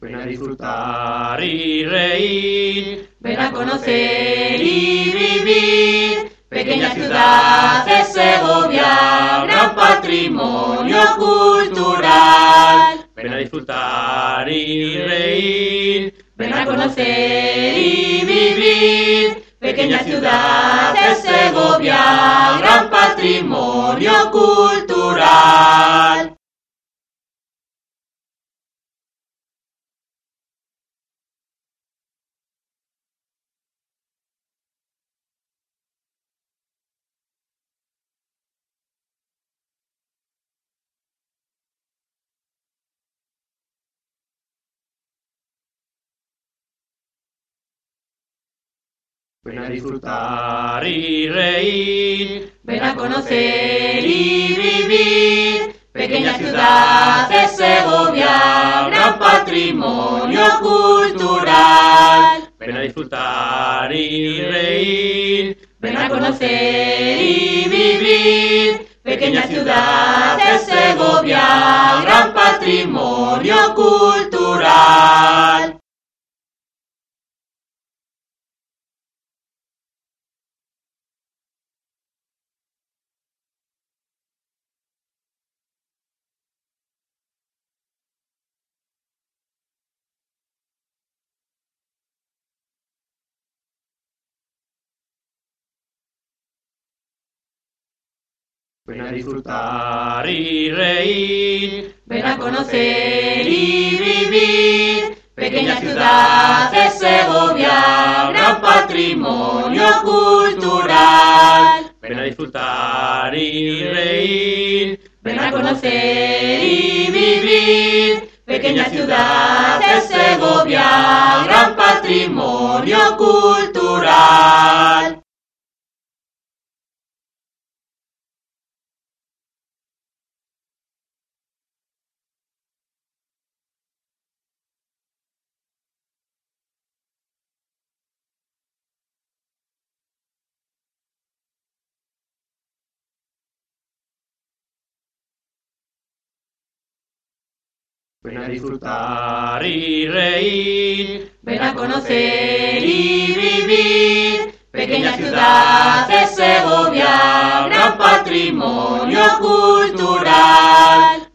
Ven a disfrutar y reír, ven a conocer y vivir. Pequeña ciudad de Segovia, gran patrimonio cultural. ven a disfrutar y reír, Ven a conocer y vivir. Pequeña ciudad de Segovia, gran patrimonio cultural. ven a disfrutar y reír, Ven a conocer y vivir. Pequeña ciudad de Segovia, gran patrimonio cultural. ven a disfrutar y reír, Ven a conocer y vivir. Pequeña ciudad de Segovia, gran patrimonio cultural. ven a disfrutar y reír, Ven a conocer y vivir. Pequeña ciudad de Segovia, gran patrimonio cultural. ven a disfrutar y reír, Ven a conocer y vivir. Pequeña ciudad de Segovia, gran patrimonio cultural. ven a disfrutar y reír, Ven a conocer y vivir. Pequeña ciudad de Segovia, gran patrimonio cultural.